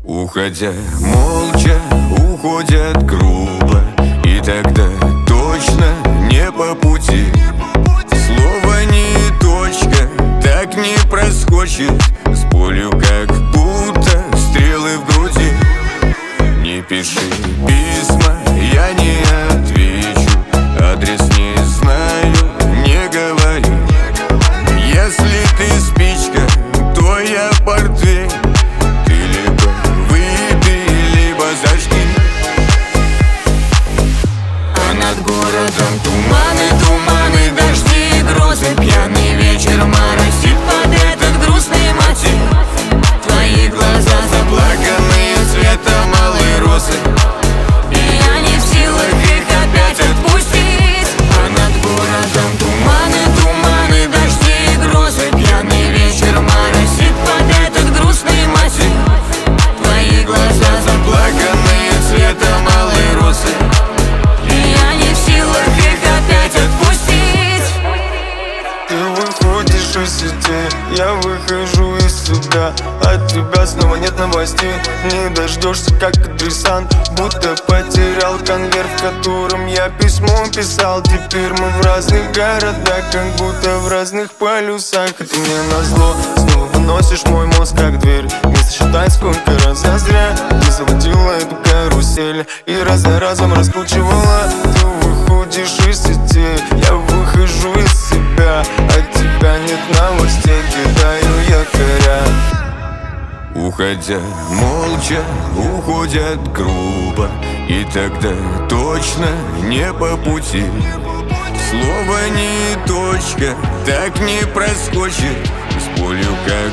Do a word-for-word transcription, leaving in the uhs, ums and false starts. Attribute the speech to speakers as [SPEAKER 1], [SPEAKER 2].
[SPEAKER 1] Уходя молча, уходят грубо, и тогда точно не по пути. Слово не точка, так не проскочит, с болью как будто стрелы в груди. Не пиши письма, я не отвечу, адрес не знаю, не говори. Если ты спичка, то я портвейн, ты либо выпей, либо зажги. А над городом туманы, туманы, дожди и грозы. Пьяный вечер моросит под этот грустный мотив. Твои глаза заплаканные цветом алой розы, и я не в силах их опять отпустить. А над городом туманы, туманы, дожди и грозы. Пьяный вечер моросит под этот грустный мотив. Твои глаза заплаканные цветом алой розы, и я не в силах их опять отпустить.
[SPEAKER 2] Ты выходишь из сети, я выхожу из себя. От тебя снова нет новостей, не дождешься, как адресант. Будто потерял конверт, в котором я письмо писал. Теперь мы в разных городах, как будто в разных полюсах. И ты мне назло снова выносишь мой мозг, как дверь. Не сосчитать, сколько раз я зря ты заводила эту карусель и раз за разом раскручивала. Ты выходишь из сети, я выхожу из себя. От тебя нет новостей, кидаю якоря.
[SPEAKER 1] Уходя молча, уходят грубо, и тогда точно не по пути. Слово не точка, так не проскочит, с болью как